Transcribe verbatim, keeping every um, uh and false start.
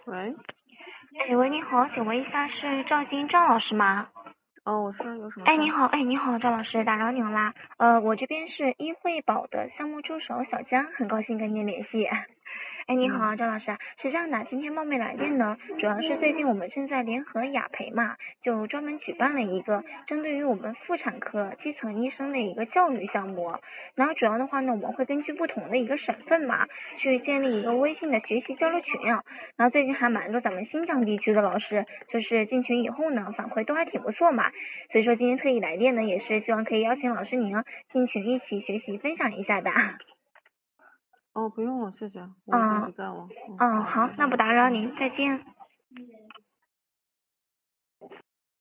喂， 哎喂，你好，请问一下是赵金赵老师吗？ 哦，我是有什么哎， 事儿？ 你好，哎，你好，赵老师，打扰您啦。呃，我这边是一惠宝的项目助手小江，很高兴跟您联系。哎，你嗯好，赵老师，是这样的，今天冒昧来电呢，主要是最近我们正在联合雅培嘛，就专门举办了一个针对于我们妇产科基层医生的一个教育项目。然后主要的话呢，我们会根据不同的一个省份嘛，去建立一个微信的学习交流群啊。然后最近还蛮多咱们新疆地区的老师，就是进群以后呢，反馈都还挺不错嘛。所以说今天特意来电呢，也是希望可以邀请老师您进群一起学习分享一下的。 哦，不用了，谢谢，我已经不嗯在了。嗯， 嗯， 好， 好， 再见。 那不打扰嗯。 您，再见。